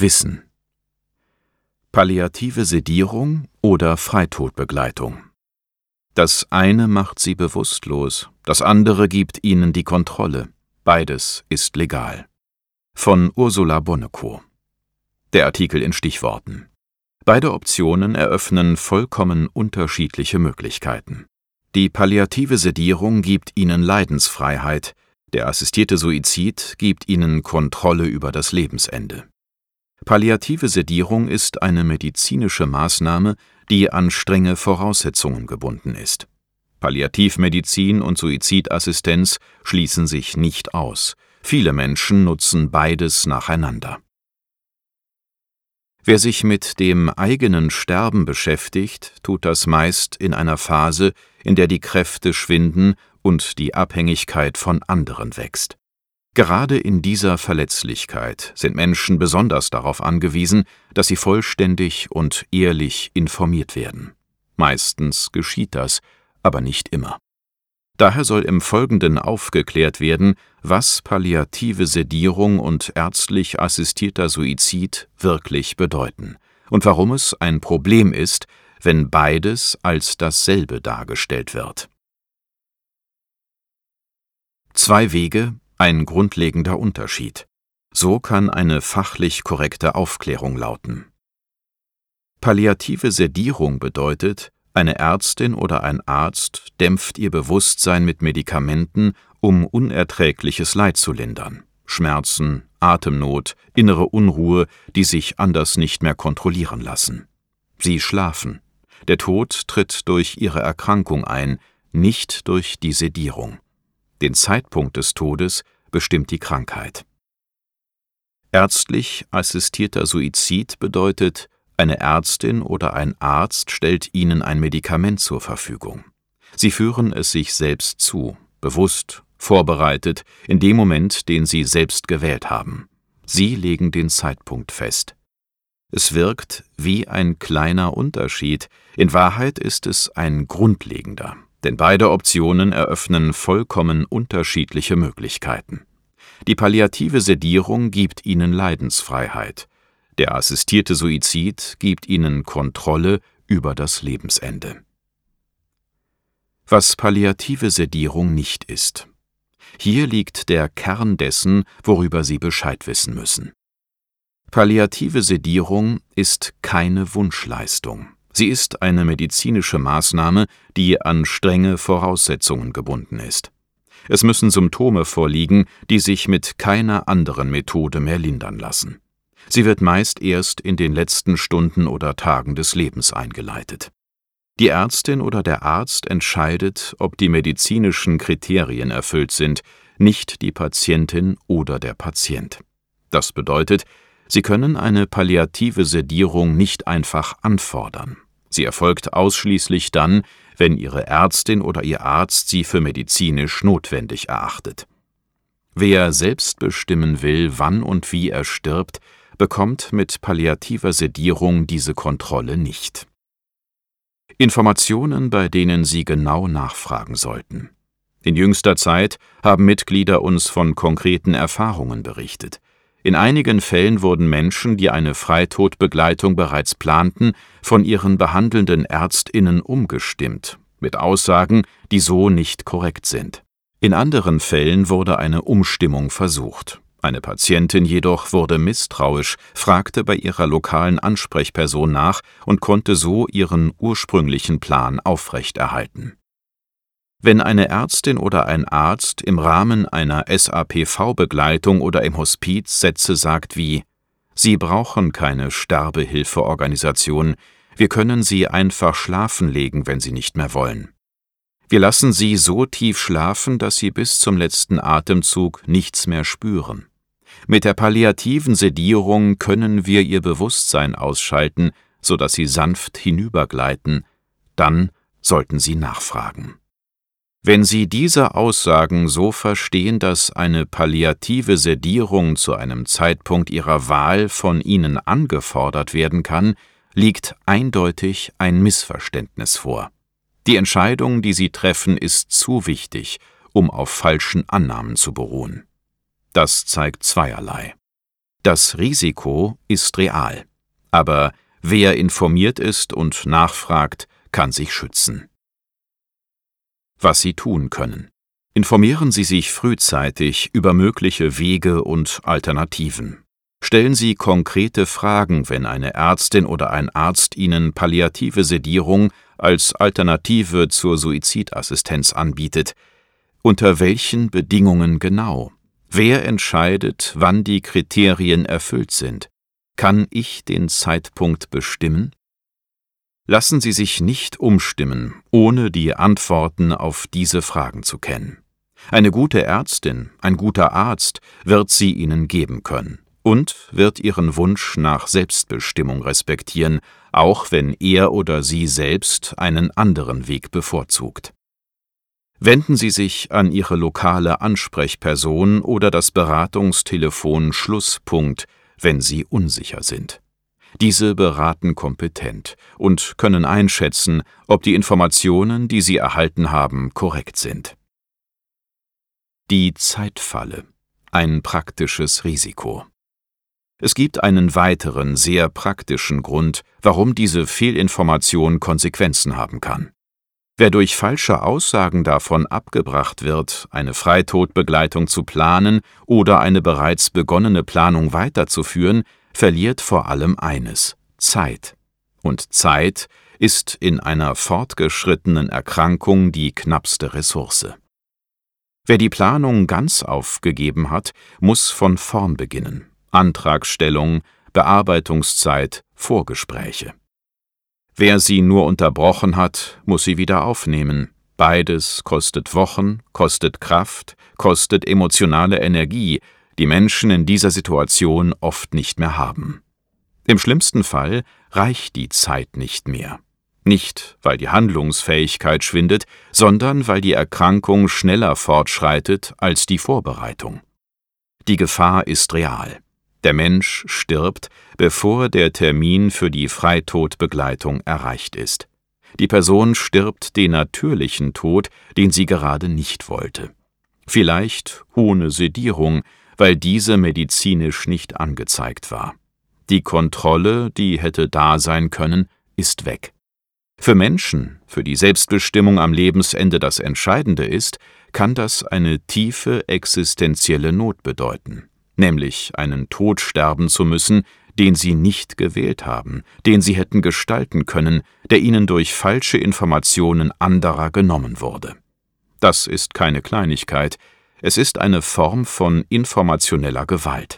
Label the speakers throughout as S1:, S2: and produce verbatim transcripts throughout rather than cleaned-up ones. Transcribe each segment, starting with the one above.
S1: Wissen. Palliative Sedierung oder Freitodbegleitung. Das eine macht sie bewusstlos, das andere gibt ihnen die Kontrolle. Beides ist legal. Von Ursula Bonnekow. Der Artikel in Stichworten. Beide Optionen eröffnen vollkommen unterschiedliche Möglichkeiten. Die palliative Sedierung gibt ihnen Leidensfreiheit, der assistierte Suizid gibt ihnen Kontrolle über das Lebensende. Palliative Sedierung ist eine medizinische Maßnahme, die an strenge Voraussetzungen gebunden ist. Palliativmedizin und Suizidassistenz schließen sich nicht aus. Viele Menschen nutzen beides nacheinander. Wer sich mit dem eigenen Sterben beschäftigt, tut das meist in einer Phase, in der die Kräfte schwinden und die Abhängigkeit von anderen wächst. Gerade in dieser Verletzlichkeit sind Menschen besonders darauf angewiesen, dass sie vollständig und ehrlich informiert werden. Meistens geschieht das, aber nicht immer. Daher soll im Folgenden aufgeklärt werden, was palliative Sedierung und ärztlich assistierter Suizid wirklich bedeuten und warum es ein Problem ist, wenn beides als dasselbe dargestellt wird. Zwei Wege, ein grundlegender Unterschied. So kann eine fachlich korrekte Aufklärung lauten. Palliative Sedierung bedeutet, eine Ärztin oder ein Arzt dämpft ihr Bewusstsein mit Medikamenten, um unerträgliches Leid zu lindern. Schmerzen, Atemnot, innere Unruhe, die sich anders nicht mehr kontrollieren lassen. Sie schlafen. Der Tod tritt durch ihre Erkrankung ein, nicht durch die Sedierung. Den Zeitpunkt des Todes bestimmt die Krankheit. Ärztlich assistierter Suizid bedeutet, eine Ärztin oder ein Arzt stellt ihnen ein Medikament zur Verfügung. Sie führen es sich selbst zu, bewusst, vorbereitet, in dem Moment, den sie selbst gewählt haben. Sie legen den Zeitpunkt fest. Es wirkt wie ein kleiner Unterschied, in Wahrheit ist es ein grundlegender, denn beide Optionen eröffnen vollkommen unterschiedliche Möglichkeiten. Die palliative Sedierung gibt ihnen Leidensfreiheit. Der assistierte Suizid gibt ihnen Kontrolle über das Lebensende. Was palliative Sedierung nicht ist. Hier liegt der Kern dessen, worüber Sie Bescheid wissen müssen. Palliative Sedierung ist keine Wunschleistung. Sie ist eine medizinische Maßnahme, die an strenge Voraussetzungen gebunden ist. Es müssen Symptome vorliegen, die sich mit keiner anderen Methode mehr lindern lassen. Sie wird meist erst in den letzten Stunden oder Tagen des Lebens eingeleitet. Die Ärztin oder der Arzt entscheidet, ob die medizinischen Kriterien erfüllt sind, nicht die Patientin oder der Patient. Das bedeutet, Sie können eine palliative Sedierung nicht einfach anfordern. Sie erfolgt ausschließlich dann, wenn Ihre Ärztin oder Ihr Arzt sie für medizinisch notwendig erachtet. Wer selbst bestimmen will, wann und wie er stirbt, bekommt mit palliativer Sedierung diese Kontrolle nicht. Informationen, bei denen Sie genau nachfragen sollten. In jüngster Zeit haben Mitglieder uns von konkreten Erfahrungen berichtet. In einigen Fällen wurden Menschen, die eine Freitodbegleitung bereits planten, von ihren behandelnden ÄrztInnen umgestimmt, mit Aussagen, die so nicht korrekt sind. In anderen Fällen wurde eine Umstimmung versucht. Eine Patientin jedoch wurde misstrauisch, fragte bei ihrer lokalen Ansprechperson nach und konnte so ihren ursprünglichen Plan aufrechterhalten. Wenn eine Ärztin oder ein Arzt im Rahmen einer S A P V-Begleitung oder im Hospiz Sätze sagt wie »Sie brauchen keine Sterbehilfeorganisation, wir können Sie einfach schlafen legen, wenn Sie nicht mehr wollen. Wir lassen Sie so tief schlafen, dass Sie bis zum letzten Atemzug nichts mehr spüren. Mit der palliativen Sedierung können wir Ihr Bewusstsein ausschalten, sodass Sie sanft hinübergleiten. Dann sollten Sie nachfragen.« Wenn Sie diese Aussagen so verstehen, dass eine palliative Sedierung zu einem Zeitpunkt Ihrer Wahl von Ihnen angefordert werden kann, liegt eindeutig ein Missverständnis vor. Die Entscheidung, die Sie treffen, ist zu wichtig, um auf falschen Annahmen zu beruhen. Das zeigt zweierlei. Das Risiko ist real, aber wer informiert ist und nachfragt, kann sich schützen. Was Sie tun können: Informieren Sie sich frühzeitig über mögliche Wege und Alternativen. Stellen Sie konkrete Fragen, wenn eine Ärztin oder ein Arzt Ihnen palliative Sedierung als Alternative zur Suizidassistenz anbietet. Unter welchen Bedingungen genau? Wer entscheidet, wann die Kriterien erfüllt sind? Kann ich den Zeitpunkt bestimmen? Lassen Sie sich nicht umstimmen, ohne die Antworten auf diese Fragen zu kennen. Eine gute Ärztin, ein guter Arzt wird sie Ihnen geben können und wird Ihren Wunsch nach Selbstbestimmung respektieren, auch wenn er oder sie selbst einen anderen Weg bevorzugt. Wenden Sie sich an Ihre lokale Ansprechperson oder das Beratungstelefon Schlusspunkt, wenn Sie unsicher sind. Diese beraten kompetent und können einschätzen, ob die Informationen, die Sie erhalten haben, korrekt sind. Die Zeitfalle: Ein praktisches Risiko. Es gibt einen weiteren, sehr praktischen Grund, warum diese Fehlinformation Konsequenzen haben kann. Wer durch falsche Aussagen davon abgebracht wird, eine Freitodbegleitung zu planen oder eine bereits begonnene Planung weiterzuführen, verliert vor allem eines: Zeit. Und Zeit ist in einer fortgeschrittenen Erkrankung die knappste Ressource. Wer die Planung ganz aufgegeben hat, muss von vorn beginnen: Antragstellung, Bearbeitungszeit, Vorgespräche. Wer sie nur unterbrochen hat, muss sie wieder aufnehmen. Beides kostet Wochen, kostet Kraft, kostet emotionale Energie, die Menschen in dieser Situation oft nicht mehr haben. Im schlimmsten Fall reicht die Zeit nicht mehr. Nicht, weil die Handlungsfähigkeit schwindet, sondern weil die Erkrankung schneller fortschreitet als die Vorbereitung. Die Gefahr ist real. Der Mensch stirbt, bevor der Termin für die Freitodbegleitung erreicht ist. Die Person stirbt den natürlichen Tod, den sie gerade nicht wollte. Vielleicht ohne Sedierung, weil diese medizinisch nicht angezeigt war. Die Kontrolle, die hätte da sein können, ist weg. Für Menschen, für die Selbstbestimmung am Lebensende das Entscheidende ist, kann das eine tiefe existenzielle Not bedeuten, nämlich einen Tod sterben zu müssen, den sie nicht gewählt haben, den sie hätten gestalten können, der ihnen durch falsche Informationen anderer genommen wurde. Das ist keine Kleinigkeit, es ist eine Form von informationeller Gewalt.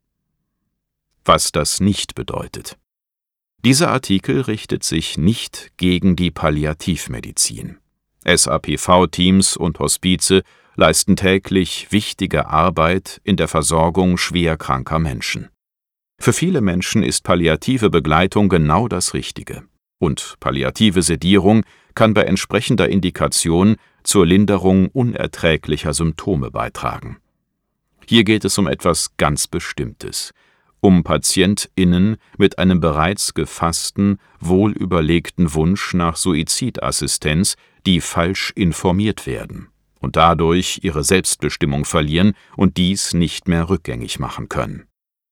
S1: Was das nicht bedeutet. Dieser Artikel richtet sich nicht gegen die Palliativmedizin. S A P V-Teams und Hospize leisten täglich wichtige Arbeit in der Versorgung schwer kranker Menschen. Für viele Menschen ist palliative Begleitung genau das Richtige. Und palliative Sedierung kann bei entsprechender Indikation zur Linderung unerträglicher Symptome beitragen. Hier geht es um etwas ganz Bestimmtes: um PatientInnen mit einem bereits gefassten, wohlüberlegten Wunsch nach Suizidassistenz, die falsch informiert werden und dadurch ihre Selbstbestimmung verlieren und dies nicht mehr rückgängig machen können.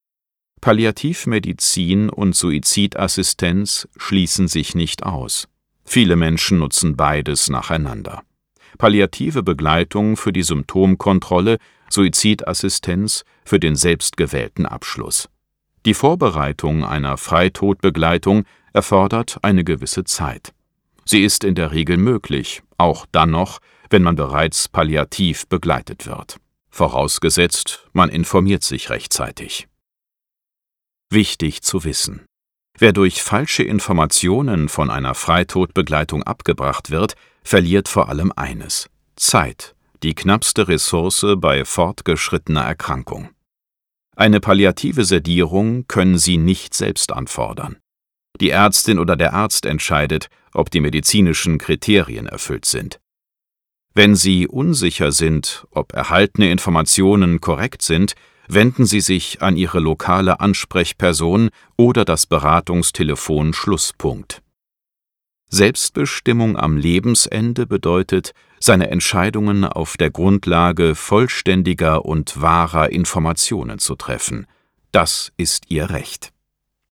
S1: Palliativmedizin und Suizidassistenz schließen sich nicht aus. Viele Menschen nutzen beides nacheinander. Palliative Begleitung für die Symptomkontrolle, Suizidassistenz für den selbstgewählten Abschluss. Die Vorbereitung einer Freitodbegleitung erfordert eine gewisse Zeit. Sie ist in der Regel möglich, auch dann noch, wenn man bereits palliativ begleitet wird. Vorausgesetzt, man informiert sich rechtzeitig. Wichtig zu wissen: Wer durch falsche Informationen von einer Freitodbegleitung abgebracht wird, verliert vor allem eines: Zeit, die knappste Ressource bei fortgeschrittener Erkrankung. Eine palliative Sedierung können Sie nicht selbst anfordern. Die Ärztin oder der Arzt entscheidet, ob die medizinischen Kriterien erfüllt sind. Wenn Sie unsicher sind, ob erhaltene Informationen korrekt sind, wenden Sie sich an Ihre lokale Ansprechperson oder das Beratungstelefon Schlusspunkt. Selbstbestimmung am Lebensende bedeutet, seine Entscheidungen auf der Grundlage vollständiger und wahrer Informationen zu treffen. Das ist ihr Recht.